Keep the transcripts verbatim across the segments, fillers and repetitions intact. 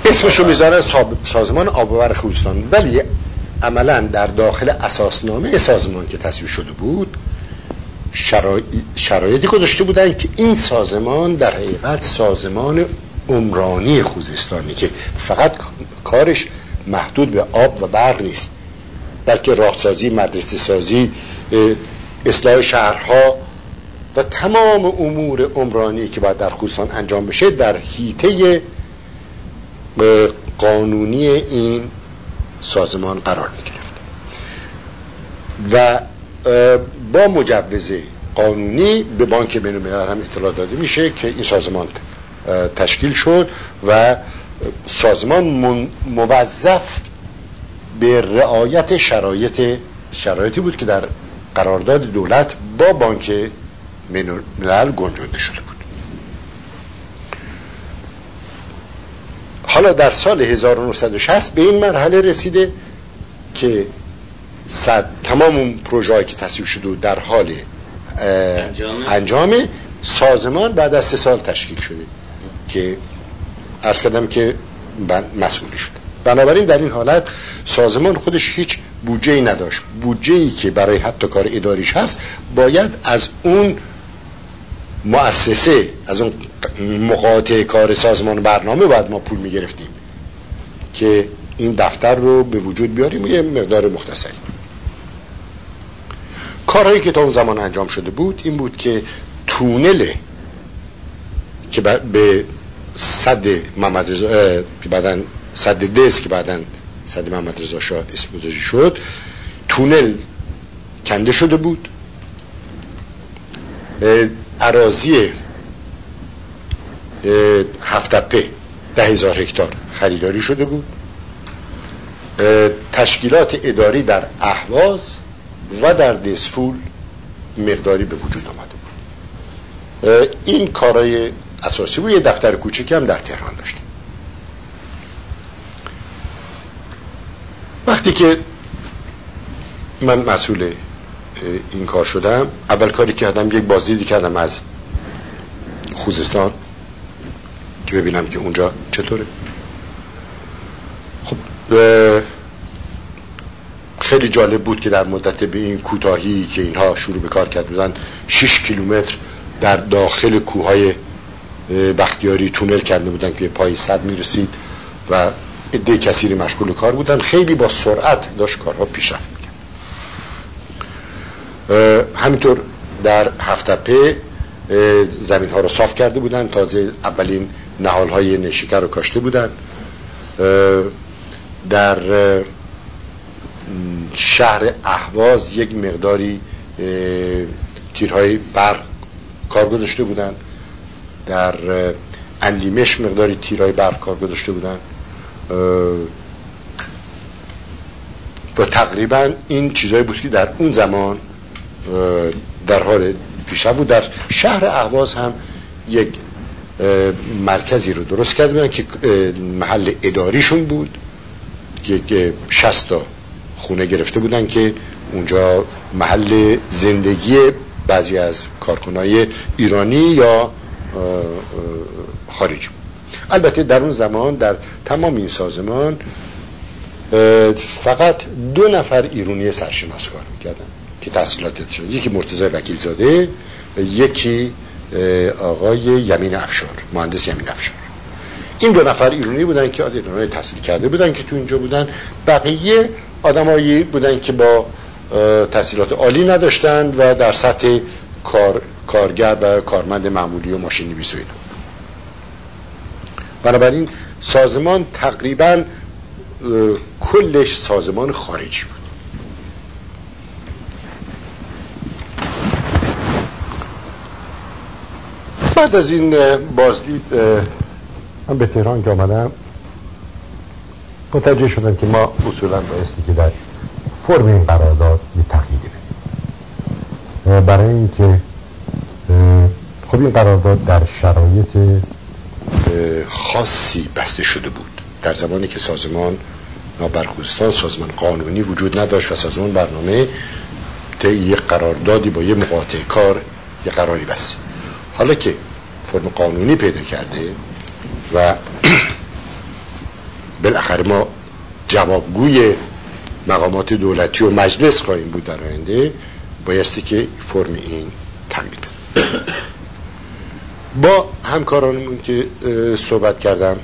اسمشو میذارن سازمان آب و برق خوزستان، ولی عملا در داخل اساسنامه سازمان که تصویب شده بود شرای... شرایطی گذاشته بودن که این سازمان در حقیقت سازمان عمرانی خوزستانی که فقط کارش محدود به آب و برق نیست، بلکه راهسازی، مدرسه سازی، اصلاح شهرها و تمام امور عمرانی که باید در خوزستان انجام بشه در حیطه قانونی این سازمان قرار می گرفت و با مجوز قانونی به بانک بین الملل هم اطلاع داده میشه که این سازمان تشکیل شد و سازمان موظف به رعایت شرایط شرایطی بود که در قرارداد دولت با بانک بین الملل گنجانده شده بود. حالا در سال هزار و نهصد و شصت به این مرحله رسیده که صد تمام اون پروژه‌ای که تصویب شده در حال انجام سازمان بعد از سه سال تشکیل شده که عرض کردم که مسئولی شد. بنابراین در این حالت سازمان خودش هیچ بودجه‌ای نداشت. بودجه‌ای که برای حتی کار اداریش هست باید از اون مؤسسه، از اون مقاطع کار سازمان برنامه باید ما پول میگرفتیم که این دفتر رو به وجود بیاریم و یه مقدار مختصری. کارهایی که تا اون زمان انجام شده بود این بود که تونل که به سد محمد رضا که بعدن سد دز که بعدن سد محمد رضا شاه اسم گذاری شد، تونل کنده شده بود، اراضی هفت تپه ده هزار هکتار خریداری شده بود، تشکیلات اداری در اهواز و در دسفول مقداری به وجود آمده بود. این کارهای اساسی بود. یه دفتر کوچکی هم در تهران داشتیم. وقتی که من مسئول این کار شدم، اول کاری که کردم یک بازدیدی کردم از خوزستان که ببینم که اونجا چطوره. خب خیلی جالب بود که در مدت به این کوتاهی که اینها شروع به کار کرده بودن شش کیلومتر در داخل کوههای بختیاری تونل کرده بودن که پای صد میرسید و عده کثیری مشغول کار بودن. خیلی با سرعت داشت کارها پیشرفت میکرد. همینطور در هفت تپه زمین ها رو صاف کرده بودن، تازه اولین نهال های نیشکر رو کاشته بودن. در شهر اهواز یک مقداری تیرهای برق کار گذاشته بودن، در اندیمش مقداری تیرهای برق کار گذاشته بودن و تقریبا این چیزایی بود که در اون زمان در حال پیشرفت بود. در شهر اهواز هم یک مرکزی رو درست کرده بودن که محل اداریشون بود که شصت تا خونه گرفته بودن که اونجا محل زندگی بعضی از کارکنای ایرانی یا خارجی. البته در اون زمان در تمام این سازمان فقط دو نفر ایرانی سرشناس کار میکردن که تحصیلات داشتن، یکی مرتضی وکیلزاده، یکی آقای یمین افشار، مهندس یمین افشار. این دو نفر ایرانی بودن که ایرانی تحصیل کرده بودن که تو اینجا بودن. بقیه آدمایی بودن که با تحصیلات عالی نداشتن و در سطح کار کارگر و کارمند معمولی و ماشین نویس و اینا. بنابراین سازمان تقریبا کلش سازمان خارجی بود. بعد از این بازدید من به تهران که آمدم متوجه شدم که ما اصولا بایستی که در فرم این قرارداد یه تغییری بدیم، برای اینکه خب این قرارداد در شرایط خاصی بسته شده بود. در زمانی که سازمان برخوزستان سازمان قانونی وجود نداشت و سازمان برنامه طی یک قراردادی با یه مقاطع کار یه قراری بسته. حالا که فرم قانونی پیدا کرده و بالاخره ما جوابگوی مقامات دولتی و مجلس خواهیم بود در آینده، بایستی که فرم این تغییر بده. با همکارانمون که صحبت کردم،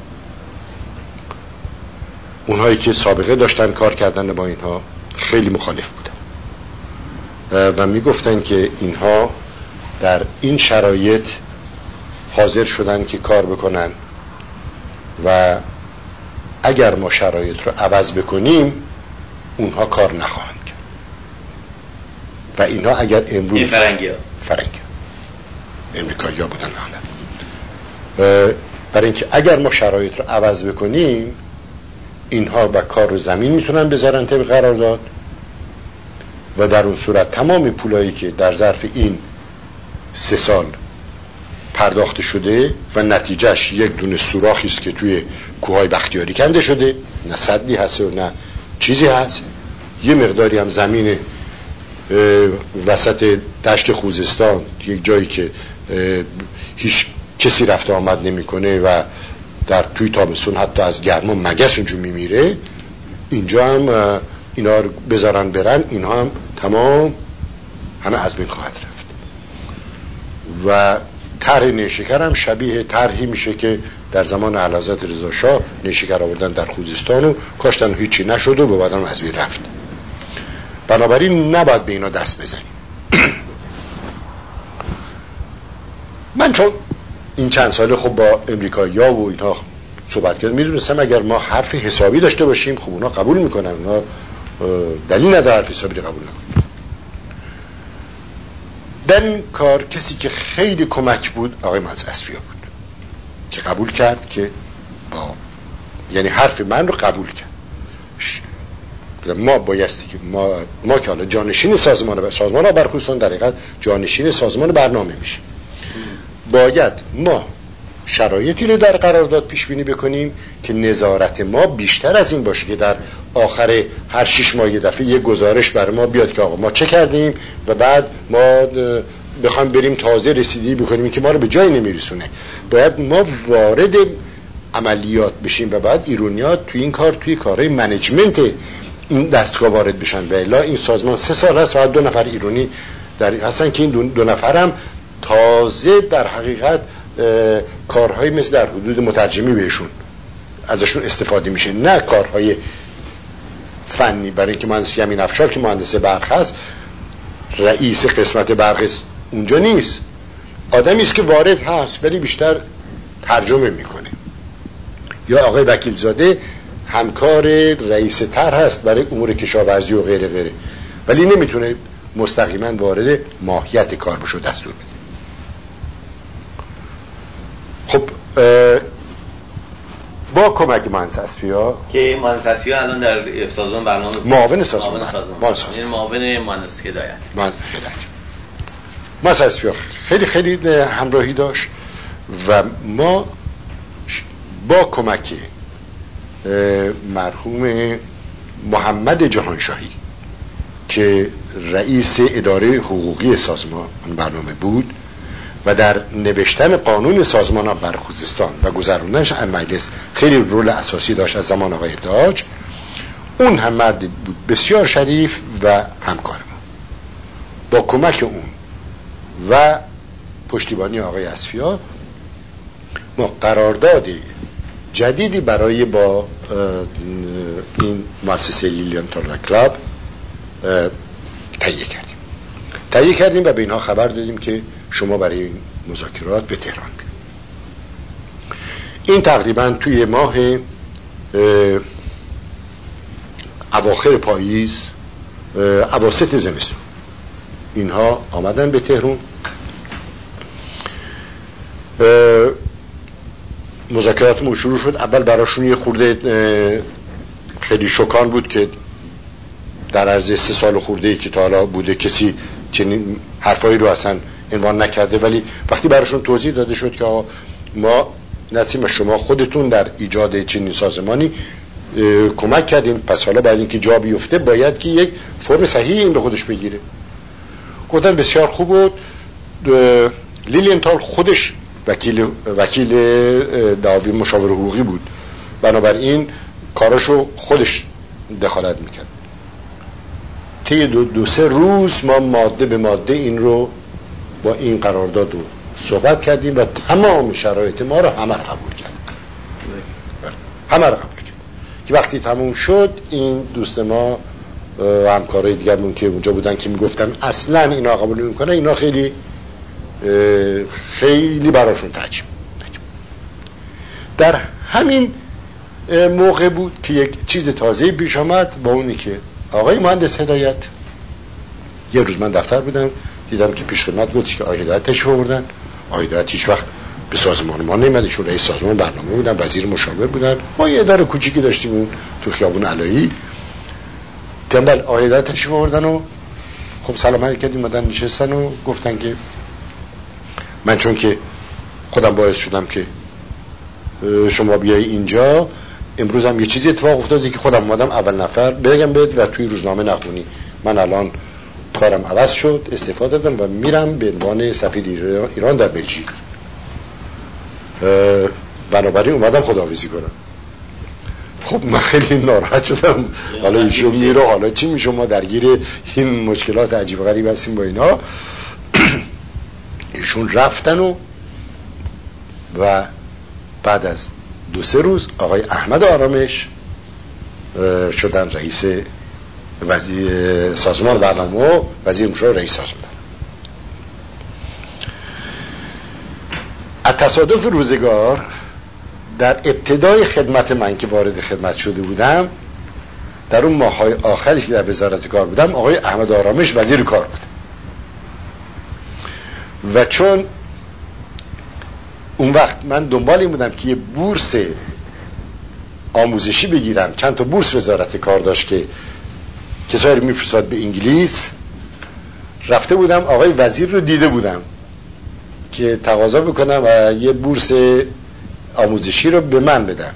اونهایی که سابقه داشتن کار کردن با اینها خیلی مخالف بودن و میگفتن که اینها در این شرایط حاضر شدن که کار بکنن و اگر ما شرایط رو عوض بکنیم اونها کار نخواهند کرد. و اینها اگر امروز این فرنگی ها فرنگی امریکایی ها بودن اغلب، برای اینکه اگر ما شرایط رو عوض بکنیم اینها و کار رو زمین میتونن بذارن طبق قرارداد و در اون صورت تمام پولایی که در ظرف این سه سال پرداخت شده و نتیجهش یک دونه سوراخی است که توی کوههای بختیاری کنده شده، نه سدی هست و نه چیزی هست، یه مقداری هم زمین وسط دشت خوزستان، یک جایی که هیچ کسی رفت آمد نمیکنه و در توی تابستون حتی از گرما مگس اونجا میمیره، اینجا هم اینا رو بذارن برن، اینها هم تمام همه از بین خواهد رفت. و طرح نیشکر هم شبیه طرحی میشه که در زمان اعلیحضرت رضا شاه نیشکر آوردن در خوزستان و کاشتن و هیچی نشد و بعدم از بین رفت. بنابراین نباید به اینا دست بزنیم. من چون این چند ساله خب با امریکایی‌ها و اینها صحبت کردم، میدونستم اگر ما حرف حسابی داشته باشیم خب اونا قبول میکنن، اونا دلیل نداره حرف حسابی قبول نکنن. در این کار کسی که خیلی کمک بود آقای مهندس اصفیا بود که قبول کرد که با یعنی حرف من رو قبول کرد. ما بایستی که ما ما که حالا جانشین سازمان سازمان آبرخوزستان در حقیقت جانشین سازمان برنامه میشه، باید ما شرایطی رو در قرارداد پیش بینی بکنیم که نظارت ما بیشتر از این باشه که در آخر هر شش ماه یه دفعه یه گزارش برای ما بیاد که آقا ما چه کردیم و بعد ما بخوایم بریم تازه رسیدگی بکنیم که ما رو به جایی نمیرسونه. باید ما وارد عملیات بشیم و بعد ایرانی‌ها توی این کار توی کارهای منیجمنت این دستگاه وارد بشن. و الا این سازمان سه سال هست و دو نفر ایرانی در هستن که این دو, دو نفر هم تازه در حقیقت کارهای مثل در حدود مترجمی بهشون ازشون استفاده میشه، نه کارهای فنی. برای اینکه مهندس یمین افشار که مهندس برق هست، رئیس قسمت برق اونجا نیست، آدمی است که وارد هست ولی بیشتر ترجمه میکنه. یا آقای وکیلزاده همکار رئیس طرح هست برای امور کشاورزی و غیره غیره، ولی نمیتونه مستقیما وارد ماهیت کار بشه و دستور بده. خب با کمک مهندس اصفیا که مهندس اصفیا الان در سازمان برنامه معاون سازمان معاون سازمان برنامه، یعنی معاون مهندس هدایت مهندس هدایت مهندس اصفیا خیلی خیلی همراهی داشت و ما با کمک مرحوم محمد جهانشاهی که رئیس اداره حقوقی سازمان برنامه بود و در نوشتن قانون سازمان آبرخوزستان و گذراندنش از مجلس خیلی رول اساسی داشت از زمان آقای تاج، اون هم مردی بود بسیار شریف و همکار ما. با کمک اون و پشتیبانی آقای اصفیا ما قرارداد جدیدی برای با این مؤسسه لیلیانتال و کلاب تهیه کردیم تهیه کردیم و به اینها خبر دادیم که شما برای این مذاکرات به تهران بید. این تقریبا توی ماه اواخر پاییز اواسط زمستون اینها آمدن به تهران. مذاکراتمون شروع شد. اول براشون یه خورده خیلی شوکان بود که در عرض سه سال خورده که تا حالا بوده کسی چنین حرفایی رو اصلا عنوان نکرده، ولی وقتی براشون توضیح داده شد که ما نسیم شما خودتون در ایجاد چنین سازمانی کمک کردیم، پس حالا باید اینکه جا بیفته باید که یک فرم صحیحی این به خودش بگیره. گفتن بسیار خوب بود. لیلیانتال خودش وکیل وکیل دعاوی مشاور حقوقی بود بنابراین کاراشو خودش دخالت میکرد. طی دو, دو سه روز ما ماده به ماده این رو با این قرارداد رو صحبت کردیم و تمام شرایط ما رو همه رو قبول کرد. همه رو قبول کرد که وقتی تموم شد این دوست ما همکارای دیگرمون که اونجا بودن که میگفتن اصلا اینا قبول نمیکنه، اینا خیلی خیلی براشون تعجب. در همین موقع بود که یک چیز تازه پیش آمد، با اونی که آقای مهندس هدایت، یه روز من دفتر بودم دیدم که پیش خدمت بودش که آقای هدایت تشریف آوردن. آقای هدایت هیچ وقت به سازمان ما نمیاد، چون رئیس سازمان برنامه بودن، وزیر مشاور بودن، ما یه اداره کوچیکی داشتیم اون تو خیابون علایی. تنبل آقای هدایت تشریف آوردن و خب سلام علیک کردیم، مدن نشستن و گفتن که من چون که خودم باعث شدم که شما بیای اینجا، امروز هم یه چیزی اتفاق افتاده که خودم اومدم اول نفر بگم بهت و توی روزنامه نخونی. من الان کارم عوض شد، استعفا دادم و میرم به عنوان سفیر ایران در بلژیک. بنابراین اومدم خداحافظی کنم. خب من خیلی ناراحت شدم، حالا ایشون میره، حالا چی میشه؟ ما درگیر این مشکلات عجیب غریب هستیم با اینا. ایشون رفتن و و بعد از دو سه روز آقای احمد آرامش شدن رئیس وزیر سازمان برنامه و وزیر مشاور رئیس سازمان. از تصادف روزگار در ابتدای خدمت من که وارد خدمت شده بودم، در اون ماه‌های آخری که در وزارت کار بودم، آقای احمد آرامش وزیر کار بود و چون اون وقت من دنبال این بودم که یه بورس آموزشی بگیرم، چند تا بورس وزارت کار داشت که کسایی رو میفرستاد به انگلیس، رفته بودم آقای وزیر رو دیده بودم که تقاضا بکنم و یه بورس آموزشی رو به من بدن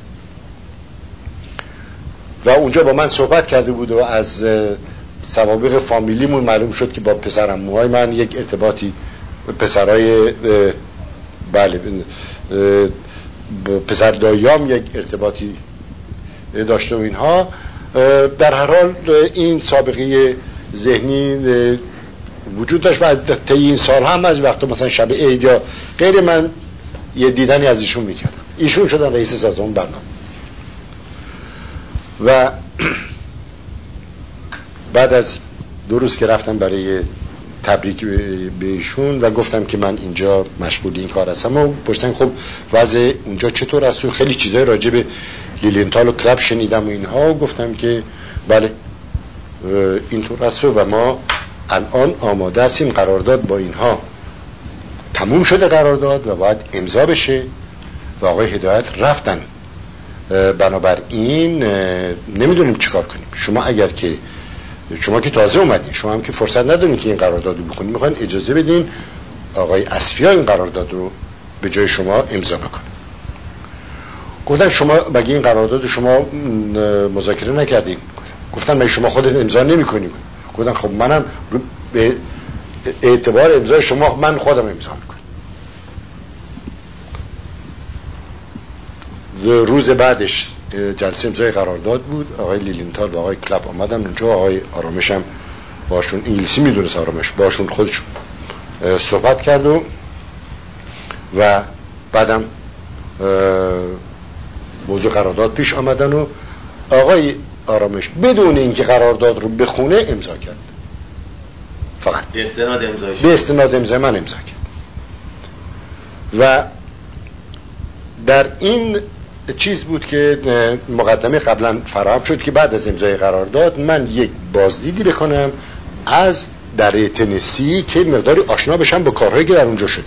و اونجا با من صحبت کرده بود و از سوابق فامیلیمون معلوم شد که با پسرعموهای من یک ارتباطی، پسرای بله پسر داییام یک ارتباطی داشته و اینها. در هر حال این سابقه ذهنی وجود داشت و طی این سال هم از وقت مثلا شب عید یا غیر من یه دیدنی از ایشون میکردم. ایشون شدن رئیس سازمان برنامه و بعد از دو روز که رفتم برای تبریک به ایشون و گفتم که من اینجا مشغول این کار هستم و پشتن خب وضع اونجا چطور است و خیلی چیزای راجع به لیلینتال و کلاب شنیدم و اینها، و گفتم که بله اینطور است و ما الان آماده هستیم قرارداد با اینها تموم شده قرارداد و باید امضا بشه و آقای هدایت رفتن. بنابراین نمیدونیم چیکار کنیم. شما اگر که شما که تازه اومدین، شما هم که فرصت ندارین که این قرارداد رو بخونید، میخواین اجازه بدین آقای اصفیا این قرارداد رو به جای شما امضا بکنه. گفتن شما مگه این قرارداد شما مذاکره نکردین؟ گفتن مگه شما خودت امضا نمی‌کنی؟ گفتن خب منم به اعتبار امضای شما من خودم امضا میکنم. روز بعدش جلسه امضای قرارداد بود، آقای لیلینتال و آقای کلاب آمدن اونجا، آقای آرامش هم باشون، انگلیسی میدونست آرامش، باشون خودشون صحبت کرد و و بعدم موضوع قرارداد پیش آمدن و آقای آرامش بدون اینکه قرارداد رو بخونه امضا کرد، فقط به استناد امضای به استناد امضای من امضا کرد. و در این چیز بود که مقدمه قبلا فراهم شد که بعد از امضای قرارداد من یک بازدیدی بکنم از دره تنسی که مقداری آشنا بشم با کارهایی که در اونجا شده.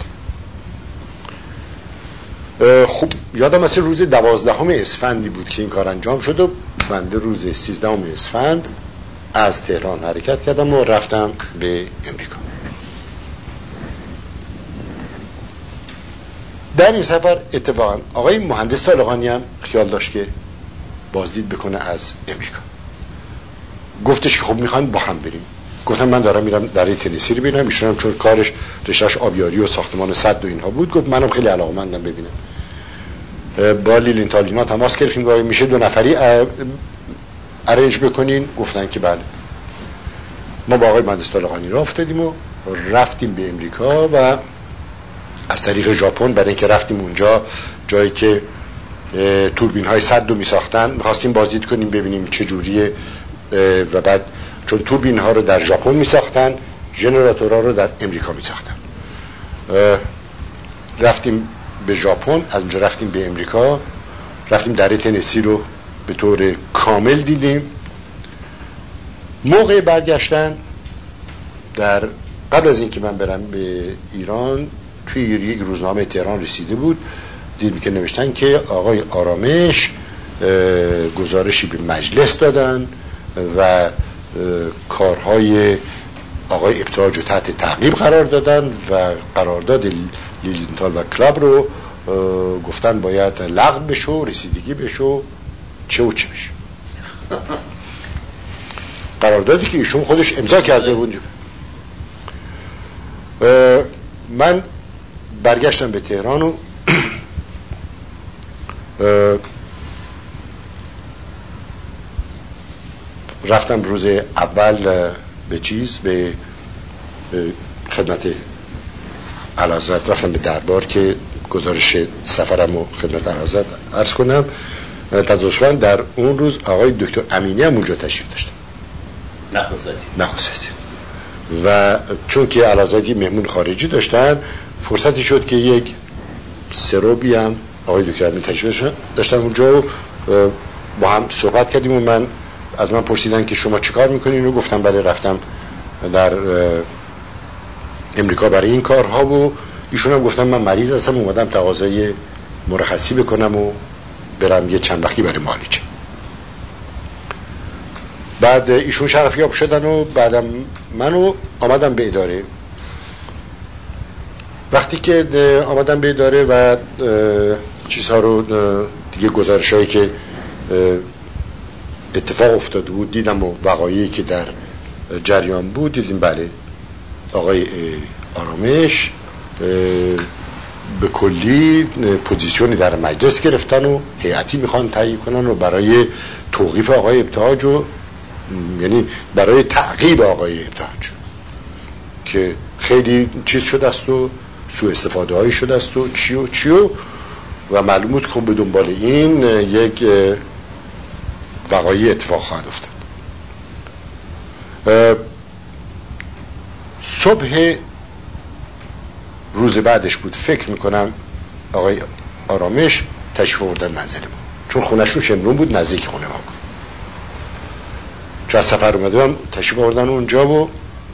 خب یادم مثل روز دوازدهم اسفندی بود که این کار انجام شد و بنده روز سیزدهم اسفند از تهران حرکت کردم و رفتم به امریکا. در این سفر اتفاقا آقای مهندس طالقانی هم خیال داشت که بازدید بکنه از امریکا. گفتش که خب میخوایم با هم بریم. گفتم من دارم میرم دره تنسی رو ببینم. ایشون هم چون کارش رشته‌اش آبیاری و ساختمان سد و اینها بود، گفت منم خیلی علاقه‌مندم ببینم. با لیلینتالینا تماس گرفتیم که میشه دو نفری ارنج بکنین. گفتن که بله. ما با آقای مهندس طالقانی راه افتادیم و رفتیم به امریکا و از طریق ژاپن، برای اینکه رفتیم اونجا جایی که توربین های صد رو می ساختن، میخواستیم بازدید کنیم ببینیم چه جوریه. و بعد چون توربین ها رو در ژاپن می ساختن، ژنراتورها رو در امریکا می ساختن. رفتیم به ژاپن، از اونجا رفتیم به امریکا، رفتیم دره تنسی رو به طور کامل دیدیم. موقع برگشتن، در قبل از اینکه من برم به ایران، توی یک روزنامه تهران رسیده بود، دیدیم که نوشتن که آقای آرامش گزارشی به مجلس دادن و کارهای آقای ابتهاج رو تحت تعقیب قرار دادن و قرارداد لیلینتال و کلاب رو گفتن باید لغو بشه، رسیدگی بشه، چه و چه بشه. قراردادی که ایشون خودش امضا کرده بود. من برگشتم به تهران و رفتم روز اول به چیز به خدمت اعلیحضرت، رفتم به دربار که گزارش سفرم رو خدمت اعلیحضرت عرض کنم. تزوجاً در اون روز آقای دکتر امینی هم اونجا تشریف داشتن، نخست وزیر. نخست وزیر. و چون که اعلیحضرت مهمون خارجی داشتن، فرصتی شد که یک سروبی هم آقای دکتر امینی تشریف داشتن اونجا و با هم صحبت کردیم و من از من پرسیدن که شما چیکار میکنین و گفتم بله رفتم در امریکا برای این کارها و ایشون هم گفتم من مریض هستم اومدم تقاضای مرخصی بکنم و برم یه چند وقتی برای معالجه. بعد ایشون شرفیاب شدن و بعدم منو آمدم به اداره. وقتی که آمدم به اداره و چیزها رو دیگه گزارش هایی که اتفاق افتاده بود دیدم و وقایعی که در جریان بود، دیدیم بله آقای آرامش به کلی پوزیشنی در مجلس گرفتن و هیئتی میخوان تعیین کنن و برای توقیف آقای ابتهاج و یعنی برای تعقیب آقای ابتهاج که خیلی چیز شده است و سوء استفاده هایی شده است و چی و چی و و معلوم بود که به دنبال این یک وقایع اتفاق خواهد افتاد. صبح روز بعدش بود، فکر میکنم آقای آرامش تشریف آوردن منزل ما، چون خونه‌شون شمرون بود نزدیک خونه ما بود. چون از سفر اومدم تشریف آوردن اونجا و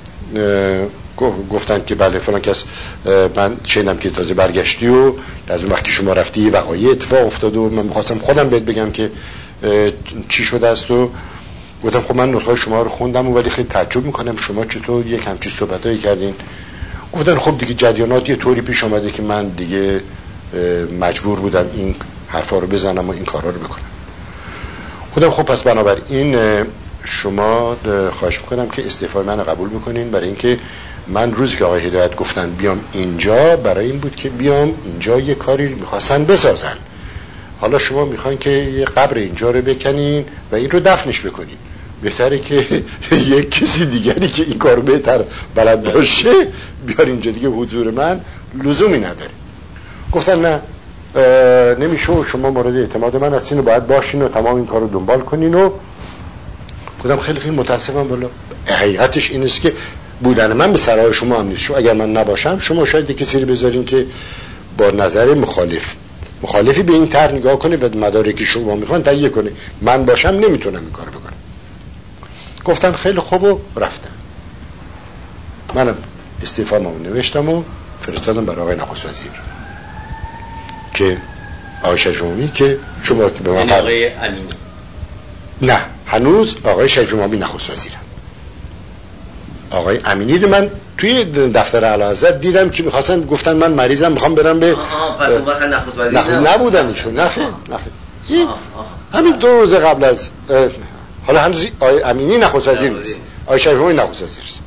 گفتن که بله فلان کس، من شنیدم که تازه برگشتی و از اون وقت که شما رفتی وقایع اتفاق افتاد و من میخواستم خودم بهت بگم که چی شده است و گفتم خب من نطقهای شما رو خوندم و ولی خیلی تعجب میکنم شما چطور یک همچین صحبتایی کردین. گفتن خب دیگه جریانات یه طوری پیش آمده که من دیگه مجبور بودم این حرفا رو بزنم و این کارا رو بکنم. خودم خب پس بنابراین شما خواهش میکنم که استعفای من رو قبول بکنین، برای اینکه من روزی که آقای هدایت گفتن بیام اینجا برای این بود که بیام اینجا یه کاری میخواستن بسازن. حالا شما میخواین که یه قبر اینجا رو بکنین و این رو دفنش بکنین. بهتره که یک کسی دیگری که این کارو بهتر بلد باشه بیار اینجا، دیگه حضور من لزومی نداره. گفتن نه نمیشه، شما مورد اعتماد من هستین و باید باشین و تمام این کارو دنبال کنین و گفتم خیلی خیلی متاسفم. بالا حقیقتش این است که بودن من به سرای شما هم نیست. شو اگر من نباشم شما شاید کسی رو بذارین که با نظر مخالف مخالفی به این طرح نگاه کنه و مدارکی شما میخوان تهیه کنه. من باشم نمیتونم این کارو بکنم. گفتن خیلی خوب و رفتم. منم استعفامو نوشتم و فرستادم برای آقای نخست وزیر که آقای شریف امامی که شما که به من آقای امینی، نه هنوز آقای شریف امامی نخست وزیرم. آقای امینی رو من توی دفتر اعلیحضرت دیدم که می‌خواستن، گفتن من مریضم میخوام برم به آها پس اون وقت نخست وزیر نخست نبودن ایشون. نه خیر نه خیر همین دو روز قبل از حالا هنوز آقای امینی نخست وزیر نیست، آقای شریف امامی نخست وزیر است.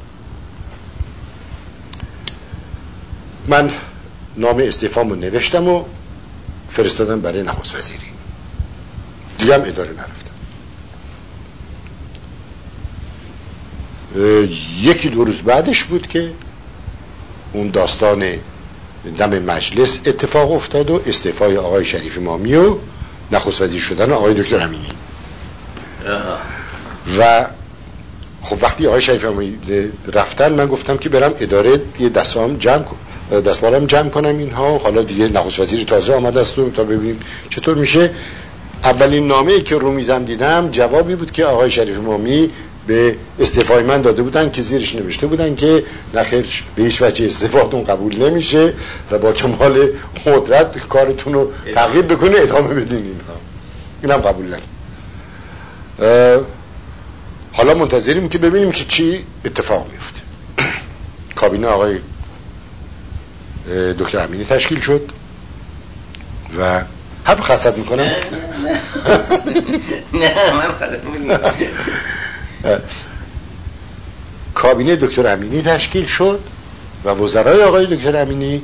من نامه استعفامو نوشتم و فرستادن برای نخست وزیری. دیگه هم اداره نرفتم. یکی دو روز بعدش بود که اون داستان دم مجلس اتفاق افتاد و استعفای آقای شریف امامی و نخست وزیر شدن آقای دکتر امینی. و خب وقتی آقای شریف امامی رفتن من گفتم که برم اداره یه دستام جمع دستمالم جمع کنم اینها، حالا دیگه نخست وزیر تازه آمده است تا ببینیم چطور میشه. اولین نامه‌ای که رو میزم دیدم جوابی بود که آقای شریف امامی به استعفای من داده بودن که زیرش نوشته بودن که نخیر به هیچ وجه استعفاتون قبول نمیشه و با کمال قدرت کارتون رو تغییر بکنه ادامه بدین. اینها اینم قبول نکرد. حالا منتظریم که ببینیم که چی اتفاق میفته. کابینه آقای دکتر امینی تشکیل شد و هم خستت میکنم. نه نه من خستت میکنم. کابینه دکتر امینی تشکیل شد و وزرای آقای دکتر امینی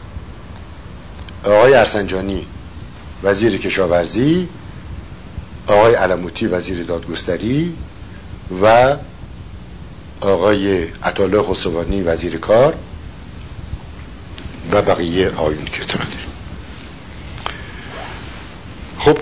آقای ارسنجانی وزیر کشاورزی، آقای علموتی وزیر دادگستری و آقای عطاالله خسروانی وزیر کار و بقیه آقایون که اطلاع داریم. خب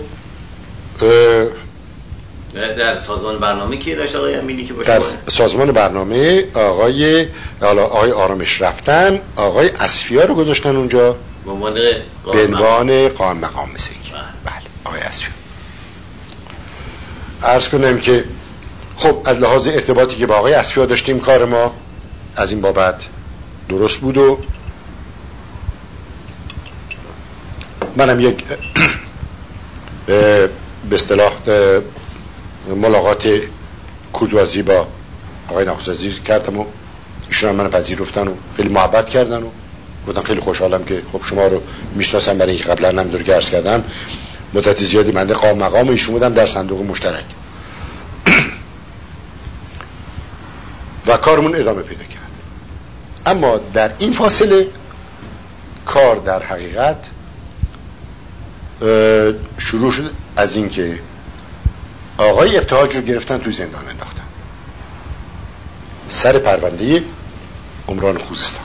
در سازمان برنامه کی داشت آقای امینی که باشه؟ در سازمان برنامه آقای آقای آرامش رفتن، آقای اصفیا رو گذاشتن اونجا به عنوان به عنوان قائم مقام مثل که بله آقای اصفیا. عرض کنم که خب از لحاظ ارتباطی که با آقای اصفیا داشتیم کار ما از این بابت درست بود و منم یک به اصطلاح ملاقات کودوازی با آقای نخست وزیر کردم و ایشون هم من پذیرفتن و خیلی محبت کردن و گفتم خیلی خوشحالم که خب شما رو میشناسم برای اینکه قبلا هم دور عرض کردم مدت زیادی من قائم مقام ایشون بودم در صندوق مشترک و کارمون ادامه پیدا کرد. اما در این فاصله کار در حقیقت شروع شد از این که آقای ابتهاج رو گرفتن توی زندان انداختن سر پرونده عمران خوزستان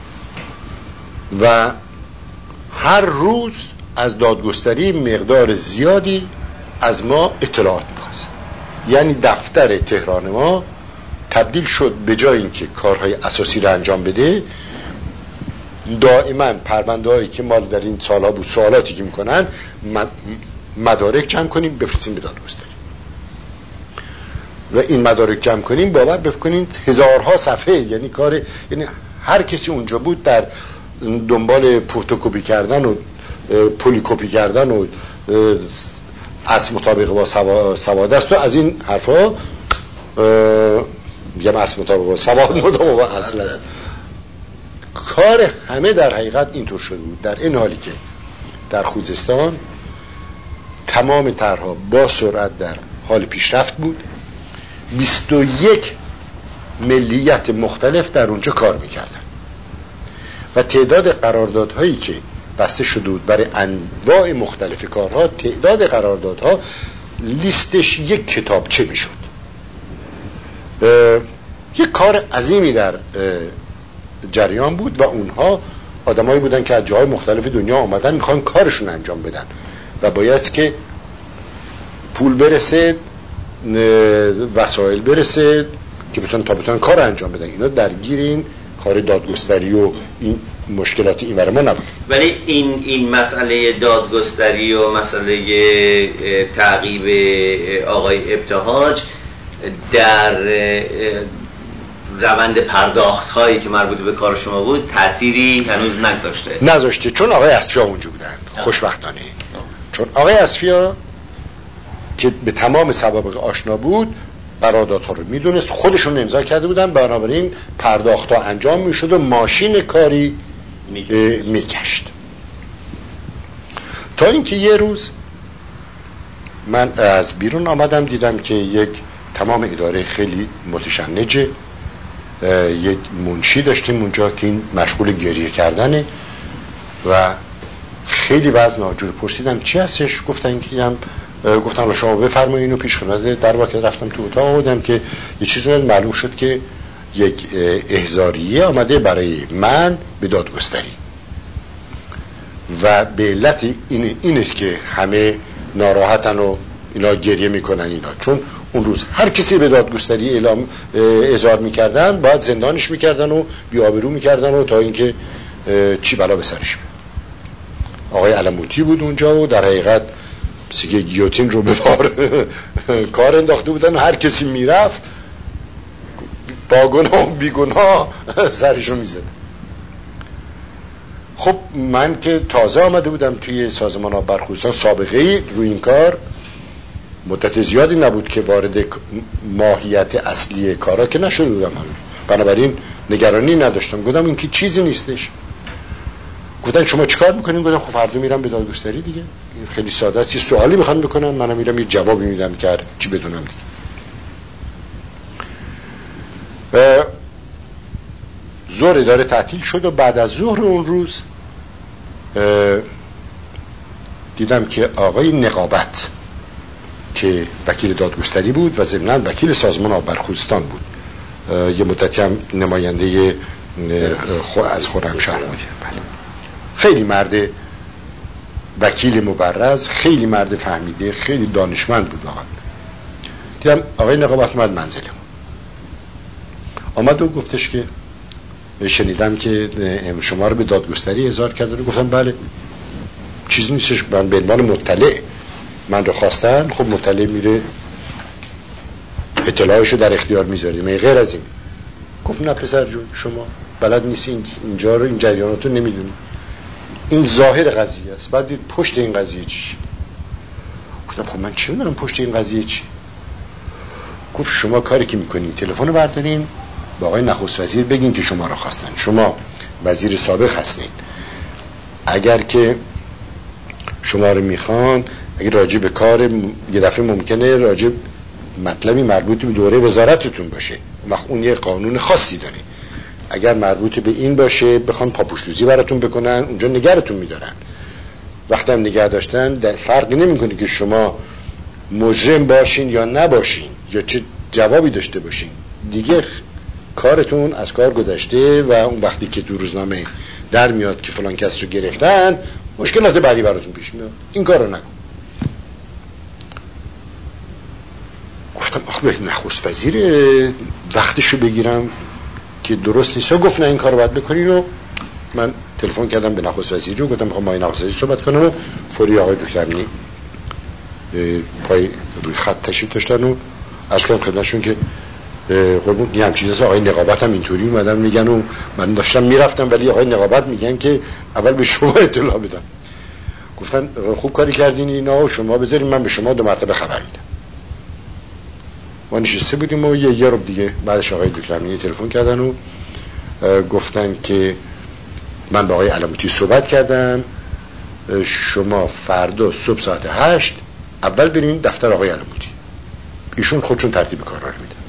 و هر روز از دادگستری مقدار زیادی از ما اطلاعات می‌خواست. یعنی دفتر تهران ما تبدیل شد به جای اینکه کارهای اساسی رو انجام بده دائما پرونده‌هایی که مال در این سالها بود سوالاتی که میکنن مدارک جمع کنیم بفرستیم به دادگستری و این مدارک جمع کنیم باور بکنید هزارها صفحه، یعنی کار یعنی هر کسی اونجا بود در دنبال فتوکپی کردن و پلیکپی کردن و اصل مطابق با سواد است و از این حرفا میگم اصل مطابق با سواد مطابق با اصل است. کار همه در حقیقت اینطور شده بود در این حالی که در خوزستان تمام طرحها با سرعت در حال پیشرفت بود. بیست و یک ملیت مختلف در اونجا کار میکردن و تعداد قراردادهایی که بسته شده بود برای انواع مختلف کارها تعداد قراردادها لیستش یک کتابچه میشد. یک کار عظیمی در جریان بود و اونها آدمایی بودن که از جاهای مختلف دنیا آمدن میخوان کارشون انجام بدن و باید که پول برسه وسایل برسه که بتونن تا بتونن کار انجام بدن. اینا درگیر این کار دادگستری و این مشکلات این ور ما نبود. ولی این این مسئله دادگستری و مسئله تعقیب آقای ابتهاج در روند پرداخت هایی که مربوط به کار شما بود تأثیری هنوز نگذاشته نذاشته چون آقای اصفیا اونجا بودن. خوشبختانه چون آقای اصفیا که به تمام سوابق آشنا بود قراردادها رو میدونست خودشون امضا کرده بودن بنابراین پرداخت ها انجام میشد و ماشین کاری میکشت. تا اینکه یه روز من از بیرون آمدم دیدم که یک تمام اداره خیلی متشنجه، یک منشی داشتیم اونجا که این مشغول گریه کردنه و خیلی وضع ناجور. پرسیدم چی هستش؟ گفتن که هم گفتن شما بفرمایید اینو پیش خدمت در واقع رفتم تو اتاق بودم که یه چیزی معلوم شد که یک احضاریه آمده برای من به دادگستری و به علت این اینه که همه ناراحتن و اینا گریه میکنن اینا، چون اون روز هر کسی به دادگستری اعلام اظهار میکردن باید زندانش میکردن و بی‌آبرو میکردن و تا اینکه چی بلا به سرش بیاد. آقای علموتی بود اونجا و در حقیقت سیگه گیوتین رو به بار کار انداخته بودن و هر کسی میرفت با گناه و بی گناه سرش رو میزد. خب من که تازه آمده بودم توی سازمان آب برخوستان، سابقه ای روی این کار مدت زیادی نبود که وارد ماهیت اصلی کارا که نشده بودم هنوز، بنابراین نگرانی نداشتم. گفتم این که چیزی نیستش. گفتن شما چیکار میکنین؟ گفتم خب فردا میرم به دادگستری دیگه، خیلی ساده است، یه سوالی میخوان بکنن منم میرم یه جوابی میدم که چی بدونم دیگه. ظهر اداره تعطیل شد و بعد از ظهر اون روز دیدم که آقای نقابت که وکیل دادگستری بود و ضمناً وکیل سازمان آب برخوستان بود، یه مدتی هم نماینده از خرمشهر بود، خیلی مرد وکیل مبرز، خیلی مرد فهمیده، خیلی دانشمند بود واقعا. دیدم آقای نقابت اومد منزلم، آمد و گفتش که شنیدم که شما رو به دادگستری احضار کردن. گفتم بله، چیز نیستش، من به عنوان مطلع من رو خواستن، خب مطلع میره اطلاعشو در اختیار میذاره، می غیر از این. گفت نه پسر جون شما بلد نیستی اینجا رو، این جریانات رو نمیدونی، این ظاهر قضیه است، بعد دید پشت این قضیه چی. گفتم خب من چه میدونم پشت این قضیه چی. گفت شما کاری که میکنین تلفن رو بردارین با آقای نخست وزیر بگین که شما رو خواستن، شما وزیر سابق هستین، اگر که شما رو میخوان، اگر راجع به کار یه دفعه ممکنه راجع مطلبی مربوط به دوره وزارتتون باشه، وقت اون یه قانون خاصی داره، اگر مربوط به این باشه بخوان پاپوشلوزی براتون بکنن اونجا نگرتون میدارن. وقتی هم نگه داشتن فرقی نمیکنه که شما مجرم باشین یا نباشین یا چه جوابی داشته باشین، دیگه کارتون از کار گذشته و اون وقتی که تو روزنامه در میاد که فلان کس رو گرفتن مشکلات بعدی براتون پیش میاد، این کار رو نکن. گفتم آخه به نخست وزیر وقتشو بگیرم که درست نیست. گفت نه این کار رو باید بکنین و من تلفن کردم به نخست وزیر رو، گفتم میخوام با این نخست وزیر صحبت کنم و فوری آقای دکتر امینی پای روی خط تشریف داشتن و عرض کردم خدمتشون که قربون یه همچین چیزا آقای نقابت هم اینطوری اومدن میگن و من داشتم میرفتم ولی آقای نقابت میگن که اول به شما اطلاع بدم. گفتن خوب کاری کردین اینا و شما بذارین من به شما دو مرتبه خبر میدم. ما نشسته بودیم و یه یه رو دیگه بعدش آقای دکتر امینی تلفن کردن و گفتن که من با آقای علموتی صحبت کردم، شما فردا صبح ساعت هشت اول برین دفتر آقای علموتی، ایشون خودشون ترتیب کارا رو میدن.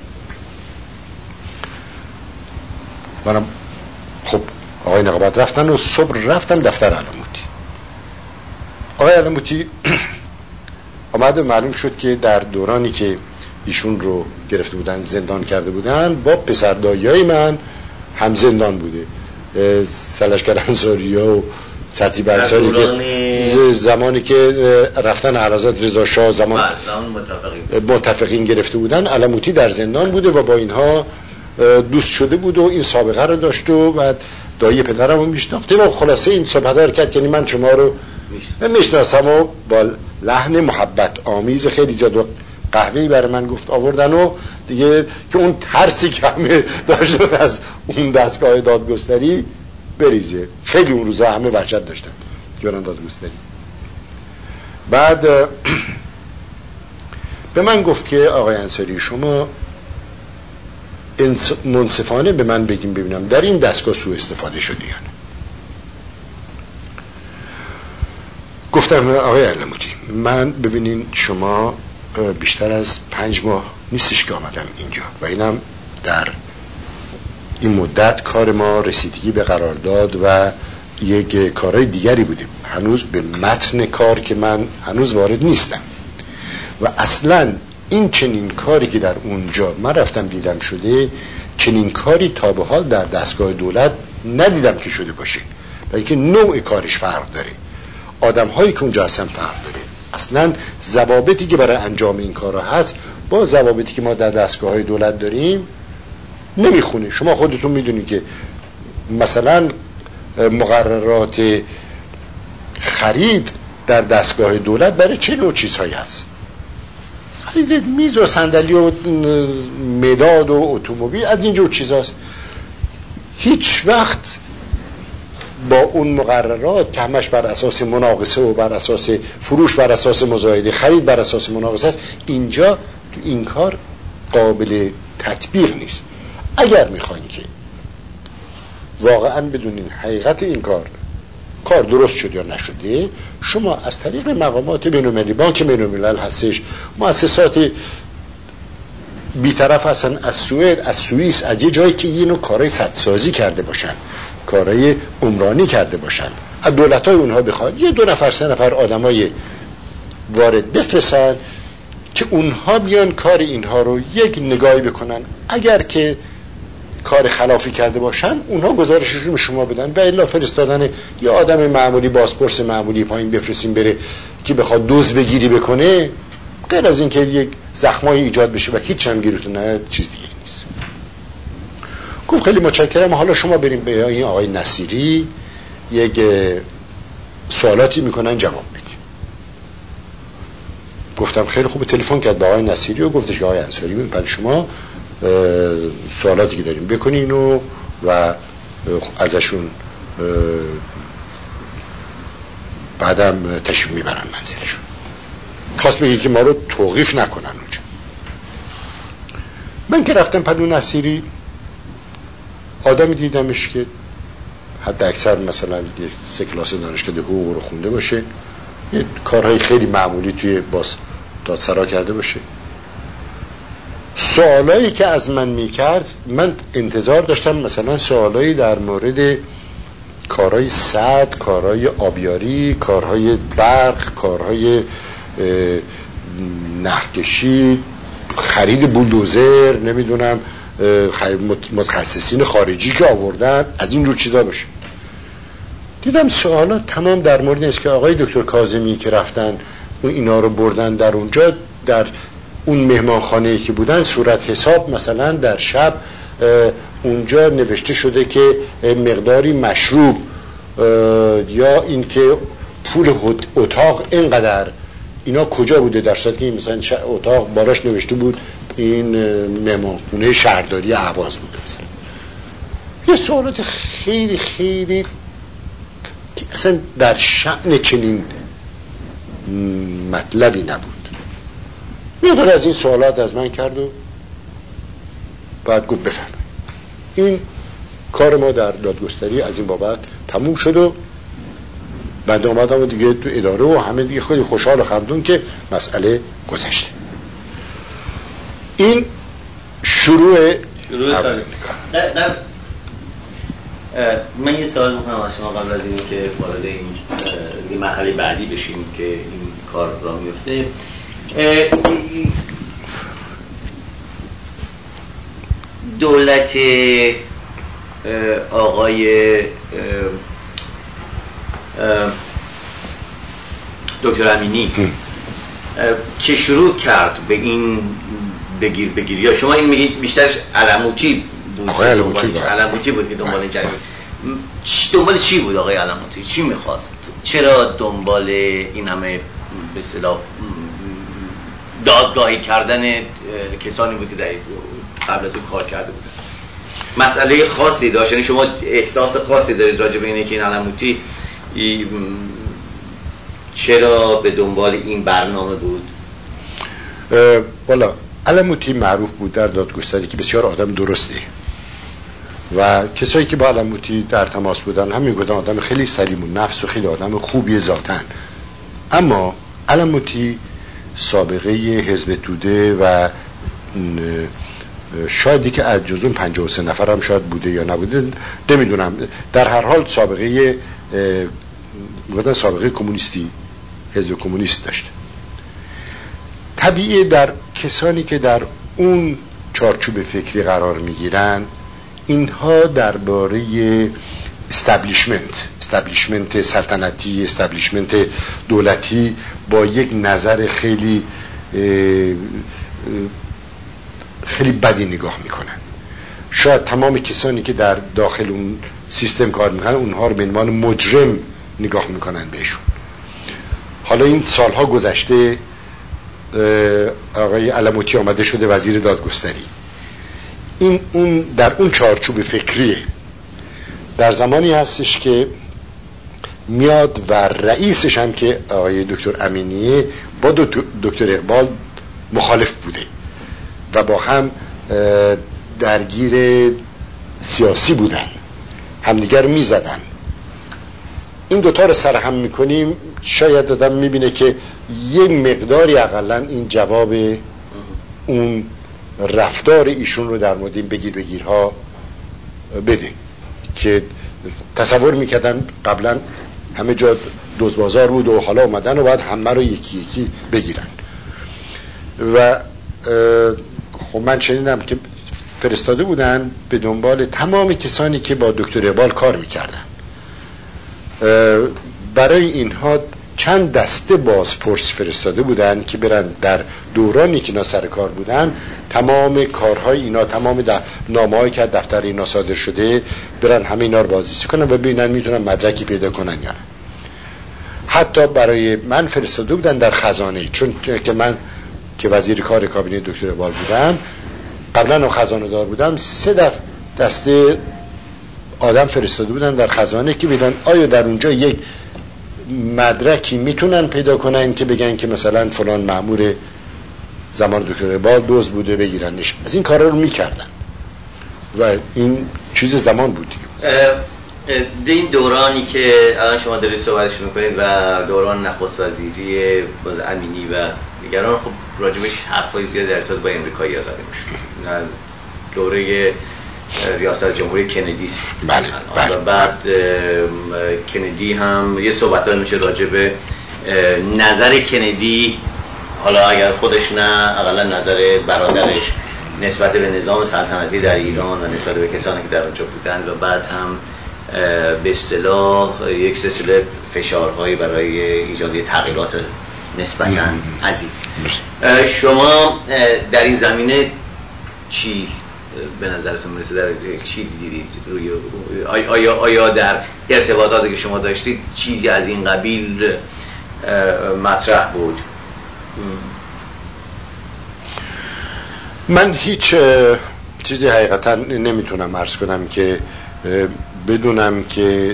منم خب آقای نقابت رفتن و صبح رفتم دفتر علموتی. آقای علموتی آمد و معلوم شد که در دورانی که ایشون رو گرفته بودن زندان کرده بودن با پسر داییای من هم زندان بوده، سلشگر انصاریا و سطحی برساری که زمانی که رفتن اعلیحضرت رضا شاه زمان متفقین. متفقین گرفته بودن، علموتی در زندان بوده و با اینها دوست شده بود و این سابقه رو داشت و بعد دایی پدرم رو میشناخته و خلاصه این صحبت رو کرد که من شما رو میشناسم و با لحن محبت آمیز خیلی زیاد قهوه‌ای برای من گفت آوردن و دیگه که اون ترسی که همه داشتن از اون دستگاه دادگستری بریزه. خیلی اون روزا همه وحشت داشتن که برن دادگستری. بعد به من گفت که آقای انصاری شما منصفانه به من بگیم ببینم در این دستگاه سوء استفاده شده یا نه. گفتم آقای علموتی من ببینین شما بیشتر از پنج ماه نیستش که آمدم اینجا و اینم در این مدت کار ما رسیدگی به قرارداد و یک کارهای دیگری بوده. هنوز به متن کار که من هنوز وارد نیستم و اصلا این چنین کاری که در اونجا من رفتم دیدم شده، چنین کاری تا به حال در دستگاه دولت ندیدم که شده باشه، بلکه نوع کارش فرق داره، آدم هایی که اونجا هستن فرق داره. اصلا ضوابطی که برای انجام این کارها هست با ضوابطی که ما در دستگاه های دولت داریم نمیخونه. شما خودتون میدونید که مثلا مقررات خرید در دستگاه دولت برای چه نوع چیزهایی هست؟ خرید میز و صندلی و مداد و اتومبیل، از اینجور چیزاست. هیچ وقت با اون مقررات که همش بر اساس مناقصه و بر اساس فروش بر اساس مزایده، خرید بر اساس مناقصه است، اینجا تو این کار قابل تطبیق نیست. اگر میخواین که واقعا بدونین حقیقت این کار کار درست شد یا نشده، شما از طریق مقامات بین‌المللی، بانک بین‌الملل هستش، مؤسسات بی‌طرف هستن، از سوئد، از سوئیس، از یه جایی که اینو کارهای سدسازی کرده باشن، کارهای عمرانی کرده باشن، از دولت‌های اونها بخواد یه دو نفر سه نفر آدمای وارد بفرستن که اونها بیان کار اینها رو یک نگاهی بکنن. اگر که کار خلافی کرده باشن اونها گزارششون به شما بدن، و الا فرستادن یه آدم معمولی، بازپرس معمولی پایین بفرستیم بره که بخواد دوز بگیری بکنه، غیر از این که یک زخمایی ایجاد بشه و هیچ هم گیرتون نه، چیز دیگه نیست. گفت خیلی متشکرم، حالا شما بریم به این آقای نصیری یک سوالاتی میکنن جواب بدیم. گفتم خیلی خوب. تلفن کرد به آقای نصیری و گفتش که آقای انصاری من شما سوالاتی که داریم بکنین و و ازشون بعدم تشریف میبرن منزلشون. خواست بگی که ما رو توقیف نکنن اونجا. من که رفتم پلو نصیری، آدمی دیدمش که حتی اکثر مثلا سه کلاس دانشکده حقوق رو خونده باشه، یه کارهای خیلی معمولی توی باز دادسرا کرده باشه. سوالایی که از من میکرد، من انتظار داشتم مثلا سوالایی در مورد کارهای سد، کارهای آبیاری، کارهای برق، کارهای نهرکشی، خرید بولدوزر، نمیدونم متخصصین خارجی که آوردن، از این جور چیزا باشه. دیدم سوالات تمام در مورد است که آقای دکتر کاظمی که رفتن اون اینا رو بردن در اونجا، در اون مهمانخانه‌ای که بودن، صورت حساب مثلا در شب اونجا نوشته شده که مقداری مشروب یا این که پول اتاق اینقدر، اینا کجا بوده؟ در صورتی که مثلا اتاق بالاش نوشته بود این مهمانخونه شهرداری اهواز بوده مثلا. یه سوالات خیلی خیلی که اصلا در شأن چنین مطلبی نبود. میدون از این سوالات از من کرد و بعد گفت بفرمایید. این کار ما در دادگستری از این بابت تموم شد و بعد آمدم و دیگه تو اداره و همه دیگه خیلی خوشحال و خندون که مسئله گذشته. این شروع شروع کار. من یه سوال میکنم از شما قبل از اینی که وارد این مرحله بعدی بشیم که این کار راه میفته. دولت آقای دکتر امینی که شروع کرد به این بگیر بگیر، یا شما این میگید بیشترش علموتی بود، آقای علموتی بود علموتی بود که دنبال این جریمه. دنبال چی بود آقای علموتی؟ چی میخواست؟ چرا دنبال این همه به اصطلاح دادگاهی کردن کسانی بود که در قبل از اون کار کرده بود؟ مسئله خاصی داشت؟ یعنی شما احساس خاصی دارید راجع به اینه که این علموتی چرا به دنبال این برنامه بود؟ والا علموتی معروف بود در دادگستری که بسیار آدم درسته و کسایی که با علموتی در تماس بودن هم میگفتن آدم خیلی سلیم النفس و خیلی آدم خوبی ذاتن. اما علموتی سابقه حزب توده و شاید که از جزون پنجاه و سه نفر هم شاید بوده یا نبوده نمیدونم، در هر حال سابقه میگفتن سابقه کمونیستی، حزب کمونیست داشته. طبیعه در کسانی که در اون چارچوب فکری قرار میگیرن، اینها درباره استابلیشمنت استابلیشمنت سلطنتی، استابلیشمنت دولتی با یک نظر خیلی خیلی بدی نگاه میکنن. شاید تمام کسانی که در داخل اون سیستم کار میکنن اونها رو به عنوان مجرم نگاه میکنن بهشون. حالا این سالها گذشته، آقای علموتی آمده شده وزیر دادگستری، این اون در اون چارچوب فکریه. در زمانی هستش که میاد و رئیسش هم که آقای دکتر امینیه با دکتر اقبال مخالف بوده و با هم درگیر سیاسی بودن، همدیگر میزدن. این دوتا رو سرهم میکنیم، شاید آدم میبینه که یه مقداری اقلا این جواب اون رفتار ایشون رو در مورد این بگیر بگیرها بده که تصور میکردن قبلا همه جا دزدبازار بود و حالا اومدن و باید همه رو یکی یکی بگیرن. و خب من شنیدم که فرستاده بودن به دنبال تمام کسانی که با دکتر اقبال کار میکردن. برای اینها چند دسته بازپرس فرستاده بودن که برن در دورانی که اینا سر کار بودن تمام کارهای اینا، تمام نامه‌هایی که دفتر اینا صادر شده، برن همه اینا رو بازرسی کنن و ببینن میتونن مدرکی پیدا کنن یا نه. حتی برای من فرستاده بودن در خزانه، چون که من که وزیر کار کابینه دکتر اقبال بودم، قبلا خزانه دار بودم، سه دفعه دسته آدم فرستاده بودن در خزانه که ببینن آیا در اونجا یک مدرکی میتونن پیدا کنن که بگن که مثلا فلان مأمور زمان دکتر اقبال دزد بوده بگیرنش. از این کارا رو میکردن و این چیز زمان بود دیگه. این دورانی که الان شما دارید صحبتش میکنید و دوران نخست وزیری باز امینی و دیگران، خب راجبش حرفای زیاد در ارتباط با امریکایی ها زده میشه. دوره ریاست جمهوری کندی است. بله بله. و بعد کندی هم یه صحبت‌ها میشه راجب نظر کندی، حالا اگر خودش نه اقلا نظر برادرش نسبت به نظام سلطنتی در ایران و نسبت به کسانی که در اونجا بودن، و بعد هم به اصطلاح یک سلسله فشارهایی برای ایجاد تغییرات نسبتاً عظیم. شما در این زمینه چی به نظرتون میرسه؟ در چی دیدید؟ روی آیا آیا در ارتباطاتی که شما داشتید چیزی از این قبیل مطرح بود؟ من هیچ چیزی حقیقتا نمیتونم عرض کنم که بدونم که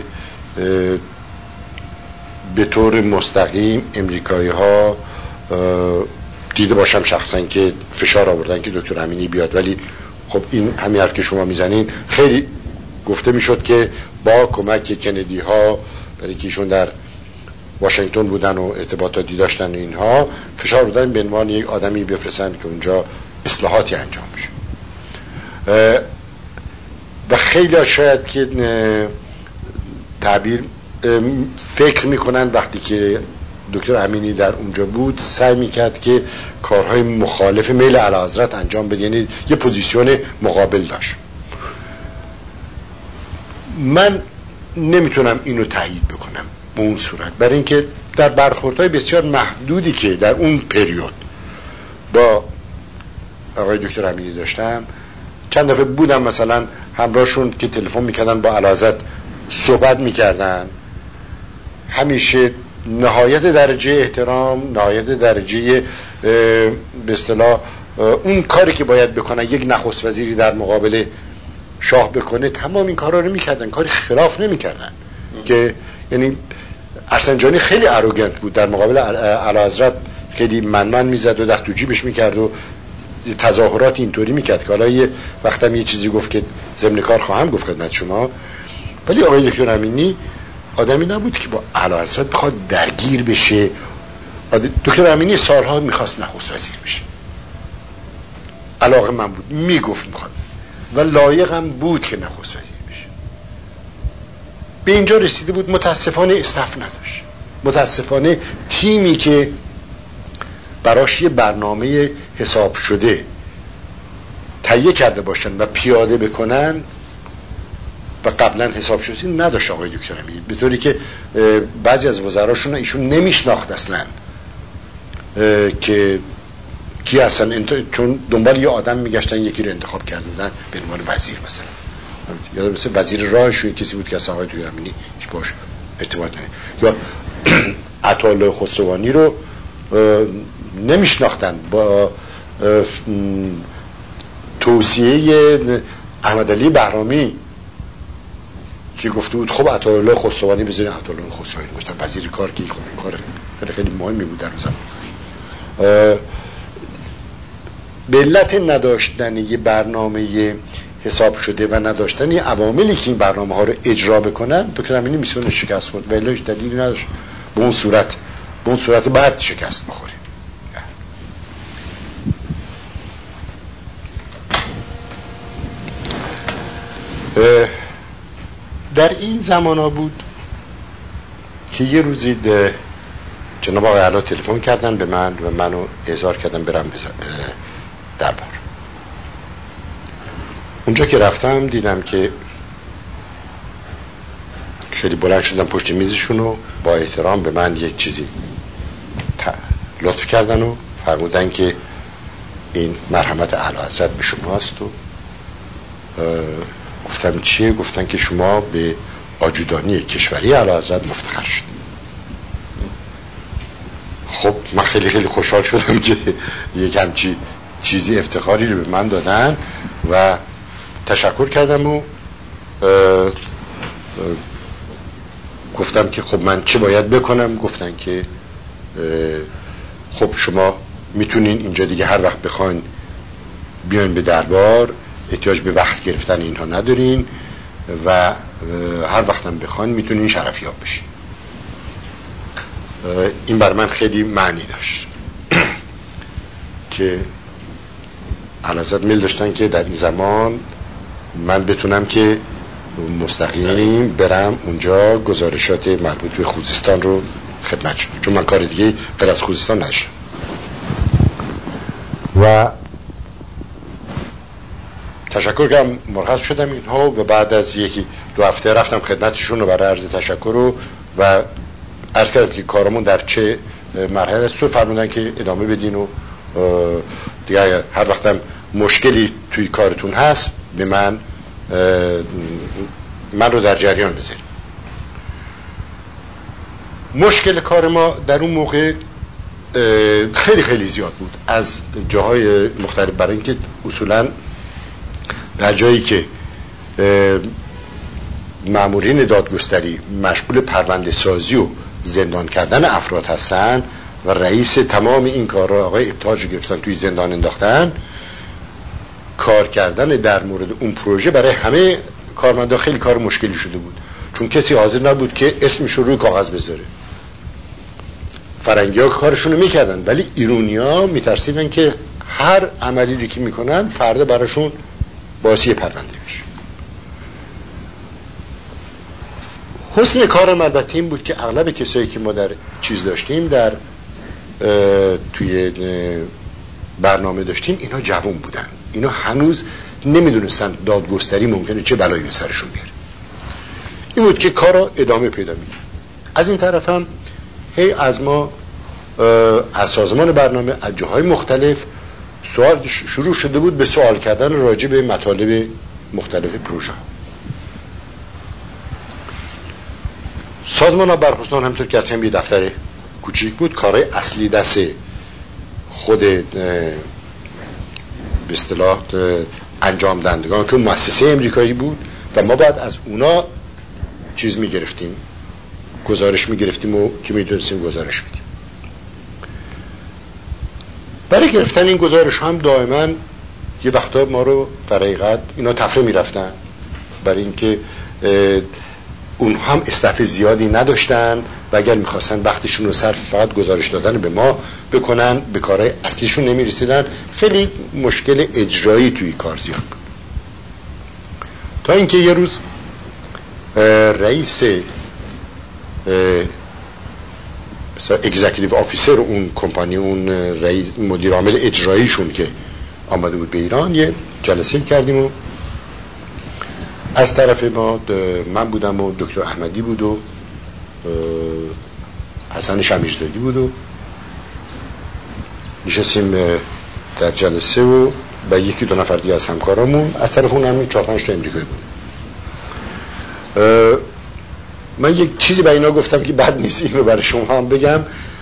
به طور مستقیم امریکایی ها دیده باشم شخصا که فشار آوردن که دکتر امینی بیاد. ولی خب این همین حرف که شما میزنین خیلی گفته میشد که با کمک کندی ها، برای که ایشون در واشنگتن بودن و ارتباطاتی داشتن و اینها، فشار بودن به عنوان یک آدمی بفرستن که اونجا اصلاحاتی انجام بشه. و خیلی شاید که تعبیر فکر میکنن وقتی که دکتر امینی در اونجا بود سعی میکرد که کارهای مخالف میل اعلیحضرت انجام بده، یعنی یه پوزیشن مقابل داشت. من نمیتونم اینو تایید بکنم به اون صورت، برای اینکه در برخوردهای بسیار محدودی که در اون پریود با آقای دکتر امینی داشتم، چند دفعه بودم مثلا همراهشون که تلفن میکردن با اعلیحضرت صحبت میکردن، همیشه نهایت درجه احترام، نهایت درجه به اصطلاح اون کاری که باید بکنن یک نخست وزیری در مقابل شاه بکنه، تمام این کارا رو میکردن، کاری خلاف نمیکردن. که یعنی ارسنجانی خیلی اروگنت بود در مقابل اعلیحضرت، خیلی منمن میزد و دست تو جیبش میکرد و تظاهرات اینطوری میکرد که حالا یه وقتم یه چیزی گفت که ضمن کار خواهم گفت خدمت شما. ولی آقای دکتر امینی آدمی نبود که با اعلیحضرت بخواد درگیر بشه. دکتر امینی سالها میخواست نخست وزیر بشه، علاقه من بود، میگفت میخواد و لایقم بود که نخست وزیر بشه. به اینجا رسیده بود. متاسفانه استاف نداشت، متاسفانه تیمی که براش یه برنامه حساب شده تهیه کرده باشن و پیاده بکنن و قبلا حساب شده نداشت آقای دکتر امیری، به طوری که بعضی از وزراشون ایشون نمیشناخت اصلا که کی اصلا انت... چون دنبال یه آدم میگشتن یکی رو انتخاب کردن به عنوان وزیر مثلا، یادم مثلا وزیر راهشون کسی بود که اصلا آقای دکتر امیری هیچ باش ارتباط نداشت، یا عطاالله خسروانی رو نمیشناختن. با توصیه احمد علی بهرامی که گفته بود خب عطاالله خسروانی بذارین عطاالله خسروانی گفتن وزیر کار که خب کار خیلی خیلی مهمی بود در روزم. به علت نداشتن یه برنامه حساب شده و نداشتن یه عواملی که این برنامه ها رو اجرا بکنن دکتر امینی میسون شکست خورد و الا هیچ دلیلی نداشت به اون صورت به اون صورت بعد شکست بخوره. در این زمانا بود که یه روزی جناب آقای علا تلفن کردن به من و منو احضار کردن برم دربار. اونجا که رفتم دیدم که خیلی بلند شدن پشت میزشون و با احترام به من یک چیزی لطف کردن و فرمودن که این مرحمت اعلی حضرت به شماست و گفتم چیه؟ گفتن که شما به آجودانی کشوری اعلی حضرت مفتخر شد. خب من خیلی خیلی خوشحال شدم که یک همچی چیزی افتخاری رو به من دادن و تشکر کردم و اه اه گفتم که خب من چه باید بکنم. گفتن که خب شما میتونین اینجا دیگه هر وقت بخواین بیاین به دربار، احتیاج به وقت گرفتن اینها ندارین و هر وقت هم بخواین میتونین شرفیاب بشین. این بر من خیلی معنی داشت که اعلیحضرت میل داشتن که در این زمان من بتونم که مستقیم برم اونجا گزارشات مربوط به خوزستان رو خدمت شد، چون من کار دیگه غیر از خوزستان نشم. و تشکر کردم، مرخص شدم اینها و بعد از یکی دو هفته رفتم خدمتشون رو برای عرض تشکر رو و عرض کردم که کارمون در چه مرحله است و فرمودن که ادامه بدین و دیگه هر وقتم مشکلی توی کارتون هست به من من رو در جریان بذارید. مشکل کار ما در اون موقع خیلی خیلی زیاد بود از جاهای مختلف، برای اینکه اصولا در جایی که مامورین دادگستری مشغول پرونده سازی و زندان کردن افراد هستن و رئیس تمام این کار را آقای ابتهاج گرفتن توی زندان انداختن، کار کردن در مورد اون پروژه برای همه کارمندا خیلی کار مشکلی شده بود، چون کسی حاضر نبود که اسمش رو روی کاغذ بذاره. فرنگی ها کارشون رو میکردن ولی ایرونی ها میترسیدن که هر عملی رو که میکنن فردا براشون باعث پرونده بشه. حسن کارم البته این بود که اغلب کسایی که ما در چیز داشتیم در توی برنامه داشتیم اینا جوان بودن، اینا هنوز نمیدونستن دادگستری ممکنه چه بلایی به سرشون بیاره. این بود که کار را ادامه پیدا می‌کرد. از این طرف هم هی از ما از سازمان برنامه از جاهای مختلف سوال شروع شده بود به سوال کردن راجع به مطالب مختلف پروژه. سازمان برخوستان همونطور که از هم یه دفتر کوچیک بود، کارهای اصلی دست خود به اصطلاح انجام دهندگان چون مؤسسه امریکایی بود و ما بعد از اونا چیز میگرفتیم، گزارش میگرفتیم و که میدونستیم گزارش میدیم. برای گرفتن این گزارش هم دائما یه وقتا ما رو در حقیقت اینا تفره میرفتن، برای اینکه اون هم استاف زیادی نداشتن و اگر میخواستن وقتشون رو صرف فقط گزارش دادن به ما بکنن به کارهای اصلیشون نمیرسیدن. خیلی مشکل اجرایی توی کار زیاد بود. تا اینکه یه روز رئیس مثلا اگزیکتیو آفیسر اون کمپانی، اون رئیس مدیر عامل اجراییشون که آمده بود به ایران، یه جلسه کردیم و از طرف ما من بودم و دکتر احمدی بود و حسن شمیردادی بود و نشستیم در جلسه و با یکی دو نفر دیگه از همکارامون، از طرف اون هم چهار پنج تا امریکایی بود. من یک چیزی به اینا گفتم که بد نیست این رو برای شما هم بگم.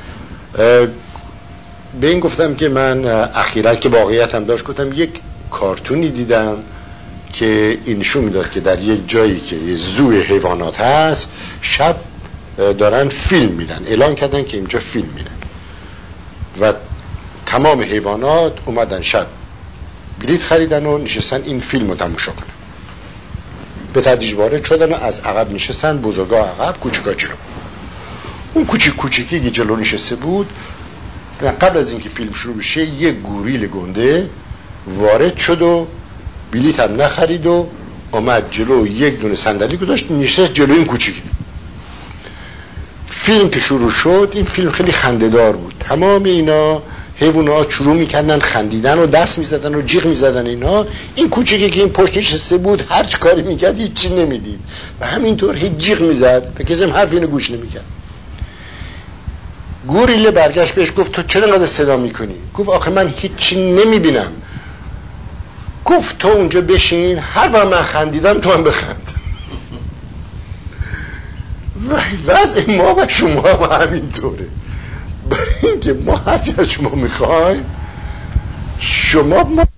به این گفتم که من اخیراً که واقعیت هم داشت، گفتم یک کارتونی دیدم که این نشون میداد که در یک جایی که یه زوی حیوانات هست شب دارن فیلم میدن، اعلان کردن که اینجا فیلم میدن و تمام حیوانات اومدن شب بلیط خریدن و نشستن این فیلم رو تماشا کنن. به تدریج وارد شدن و از عقب نشستن، بزرگا عقب، کوچیکا جلو. اون کوچیک کوچیکی که جلو نشسته بود و قبل از اینکه فیلم شروع بشه یه گوریل گنده وارد شد و بلیط هم نخرید و اومد جلو، یک دونه صندلی گذاشت نشست جلو این کوچیک. فیلم که شروع شد، این فیلم خیلی خنده‌دار بود، تمام اینا حیوانات شروع میکردن خندیدن و دست میزدن و جیغ میزدن. اینا این کوچیکی که این پشت نشسته بود هر چی کاری میکرد هیچی نمیدید و همینطور هیچ جیغ میزد و کسی هم حرف اینو گوش نمیکرد. گوریله برگشت بهش گفت تو چرا انقدر صدا میکنی؟ گفت آخه من هیچی نمیبینم. گفت تو اونجا بشین، هر وقت من خندیدم تو هم بخند. وضع ما و شما هم همینطوره، برای اینکه ما هرچی از شما میخوایم شما ما